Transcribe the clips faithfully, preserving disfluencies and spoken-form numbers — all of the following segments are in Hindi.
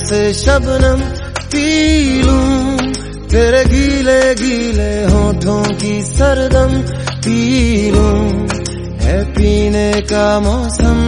से शबनम पी लूं, तेरे गीले गीले होठों की सरदम पी लूं, है पीने का मौसम।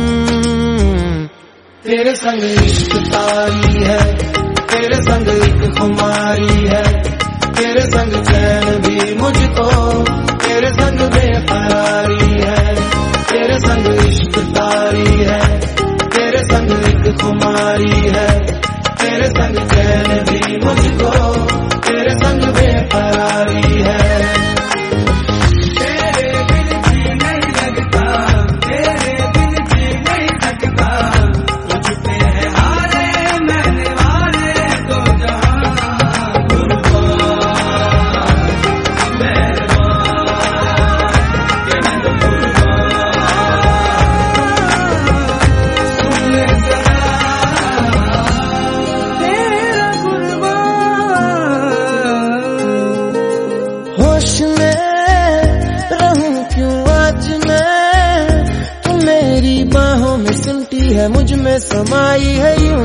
तेरे संग इश्क तारी है, तेरे संग एक खुमारी है, तेरे संग चैन भी मुझको, तेरे संग बेकरारी है। तेरे संग इश्क तारी है, तेरे संग एक खुमारी है, तेरे संग चैन भी मुझको, तेरे संग बेकरारी है। है मुझ में समाई है यूं,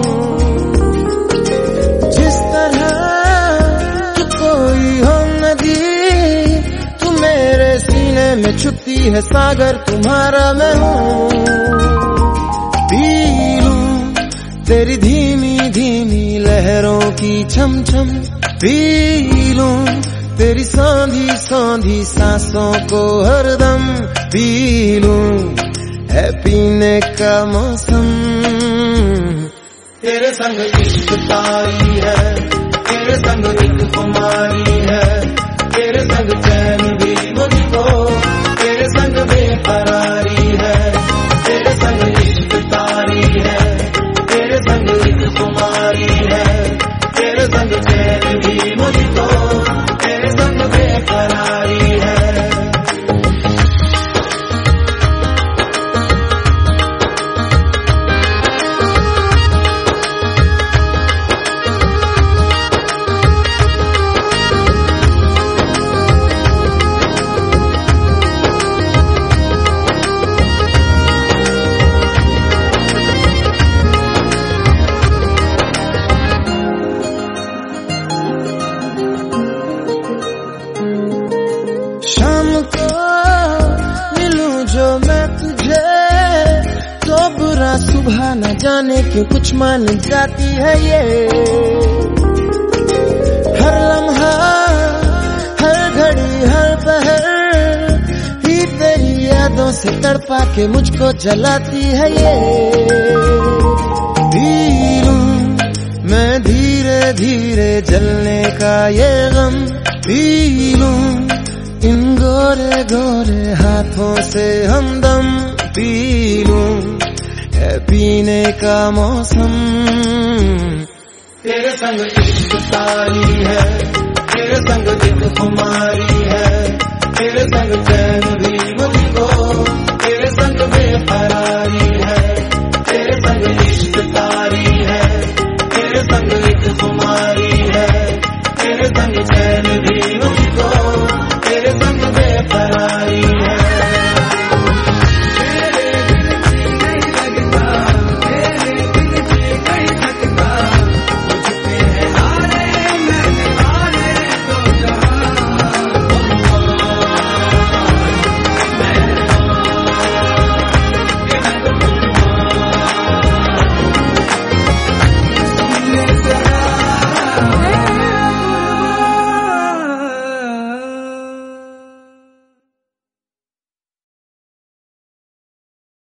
जिस तरह कि कोई हो नदी, तू मेरे सीने में छुपती है सागर तुम्हारा मैं हूँ। पी लूं तेरी धीमी धीमी लहरों की छम छम, पी लूं तेरी सौंधी सौंधी सांसों को हरदम, पी लूं है पीने का मौसम। तेरे संग इश्क तारी है, तेरे संग एक खुमारी है, तेरे संग चैन भी मुझको, तेरे संग बेकरारी है। तेरे संग इश्क तारी है, तेरे संग एक खुमारी है, तेरे संग चैन भी मुझको, तेरे संग बेकरारी है। सुबह न जाने क्यों कुछ मान जाती है ये, हर लम्हा हर घड़ी हर पहर ही तेरी यादों से तड़पा के मुझको जलाती है ये। पी लूं मैं धीरे धीरे जलने का ये गम, पी लूं इन गोरे गोरे हाथों से हमदम, पी लूं है पीने का मौसम। तेरे संग इश्क तारी है, तेरे संग एक खुमारी है, तेरे संग चैन भी मुझको, तेरे संग बेकरारी है। तेरे संग इश्क तारी है, तेरे संग एक खुमारी है, तेरे संग चैन भी मुझको।